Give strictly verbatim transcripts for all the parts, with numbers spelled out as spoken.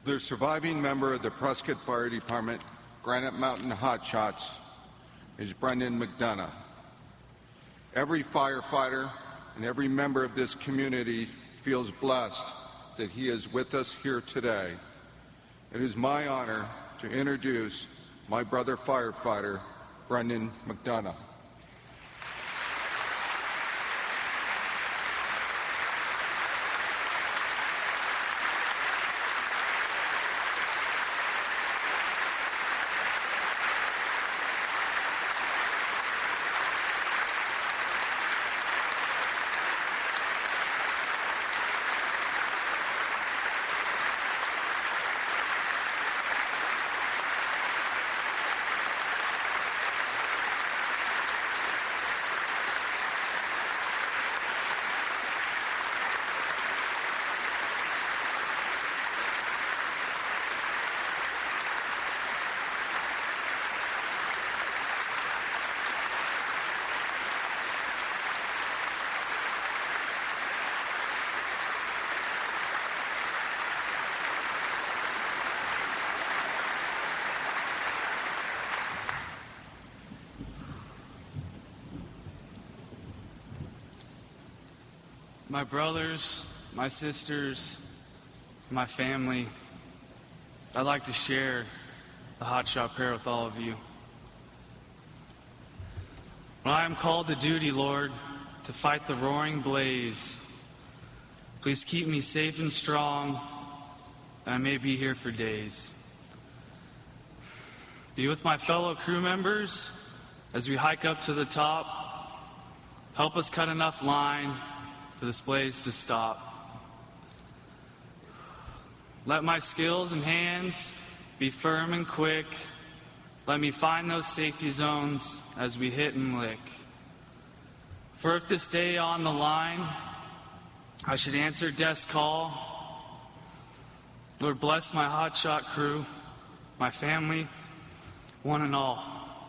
The surviving member of the Prescott Fire Department, Granite Mountain Hotshots, is Brendan McDonough. Every firefighter and every member of this community feels blessed that he is with us here today. It is my honor to introduce my brother firefighter, Brendan McDonough. My brothers, my sisters, my family, I'd like to share the hotshot prayer with all of you. When I am called to duty, Lord, to fight the roaring blaze, please keep me safe and strong, that I may be here for days. Be with my fellow crew members as we hike up to the top. Help us cut enough line for this blaze to stop. Let my skills and hands be firm and quick. Let me find those safety zones as we hit and lick. For if this day on the line, I should answer death's call, Lord, bless my hotshot crew, my family, one and all.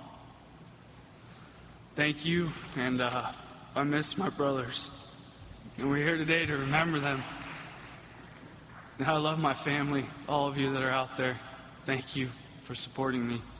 Thank you, and uh, I miss my brothers. And we're here today to remember them. And I love my family, all of you that are out there. Thank you for supporting me.